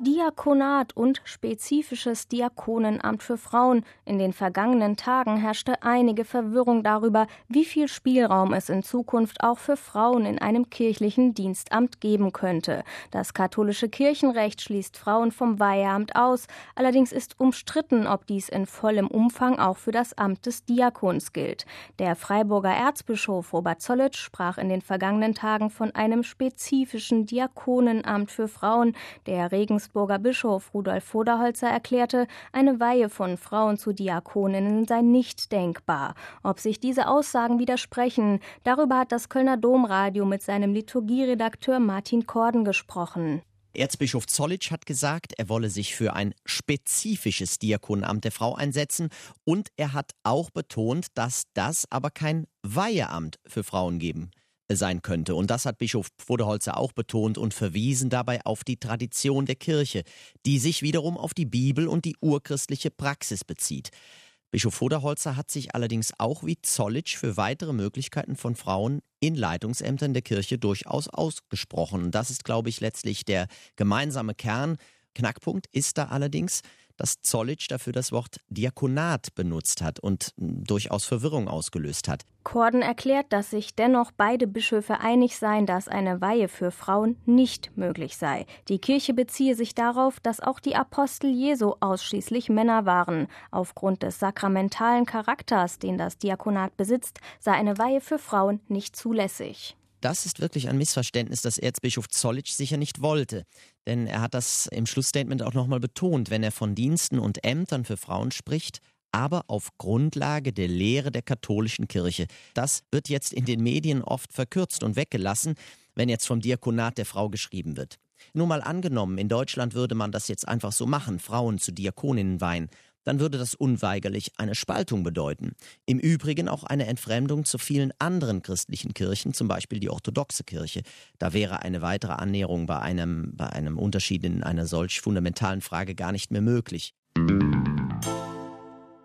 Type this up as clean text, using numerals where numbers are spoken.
Diakonat und spezifisches Diakonenamt für Frauen. In den vergangenen Tagen herrschte einige Verwirrung darüber, wie viel Spielraum es in Zukunft auch für Frauen in einem kirchlichen Dienstamt geben könnte. Das katholische Kirchenrecht schließt Frauen vom Weiheamt aus. Allerdings ist umstritten, ob dies in vollem Umfang auch für das Amt des Diakons gilt. Der Freiburger Erzbischof Robert Zollitsch sprach in den vergangenen Tagen von einem spezifischen Diakonenamt für Frauen. Der Regensburger Bischof Rudolf Voderholzer erklärte, eine Weihe von Frauen zu Diakoninnen sei nicht denkbar. Ob sich diese Aussagen widersprechen, darüber hat das Kölner Domradio mit seinem Liturgieredakteur Martin Korden gesprochen. Erzbischof Zollitsch hat gesagt, er wolle sich für ein spezifisches Diakonenamt der Frau einsetzen und er hat auch betont, dass das aber kein Weiheamt für Frauen geben sein könnte. Und das hat Bischof Voderholzer auch betont und verwiesen dabei auf die Tradition der Kirche, die sich wiederum auf die Bibel und die urchristliche Praxis bezieht. Bischof Voderholzer hat sich allerdings auch wie Zollitsch für weitere Möglichkeiten von Frauen in Leitungsämtern der Kirche durchaus ausgesprochen. Das ist, glaube ich, letztlich der gemeinsame Kern. Knackpunkt ist da allerdings, dass Zollitsch dafür das Wort Diakonat benutzt hat und durchaus Verwirrung ausgelöst hat. Korden erklärt, dass sich dennoch beide Bischöfe einig seien, dass eine Weihe für Frauen nicht möglich sei. Die Kirche beziehe sich darauf, dass auch die Apostel Jesu ausschließlich Männer waren. Aufgrund des sakramentalen Charakters, den das Diakonat besitzt, sei eine Weihe für Frauen nicht zulässig. Das ist wirklich ein Missverständnis, das Erzbischof Zollitsch sicher nicht wollte. Denn er hat das im Schlussstatement auch nochmal betont, wenn er von Diensten und Ämtern für Frauen spricht, aber auf Grundlage der Lehre der katholischen Kirche. Das wird jetzt in den Medien oft verkürzt und weggelassen, wenn jetzt vom Diakonat der Frau geschrieben wird. Nur mal angenommen, in Deutschland würde man das jetzt einfach so machen, Frauen zu Diakoninnen weihen, dann würde das unweigerlich eine Spaltung bedeuten. Im Übrigen auch eine Entfremdung zu vielen anderen christlichen Kirchen, zum Beispiel die orthodoxe Kirche. Da wäre eine weitere Annäherung bei einem Unterschied in einer solch fundamentalen Frage gar nicht mehr möglich.